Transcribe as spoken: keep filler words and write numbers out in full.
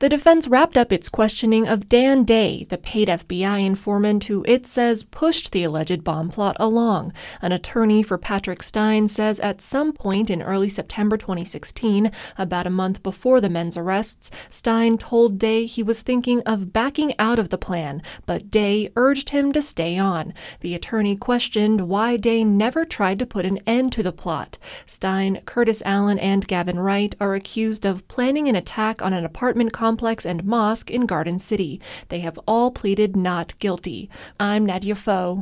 The defense wrapped up its questioning of Dan Day, the paid F B I informant who it says pushed the alleged bomb plot along. An attorney for Patrick Stein says at some point in early September twenty sixteen, about a month before the men's arrests, Stein told Day he was thinking of backing out of the plan, but Day urged him to stay on. The attorney questioned why Day never tried to put an end to the plot. Stein, Curtis Allen, and Gavin Wright are accused of planning an attack on an apartment complex and mosque in Garden City. They have all pleaded not guilty. I'm Nadia Foe.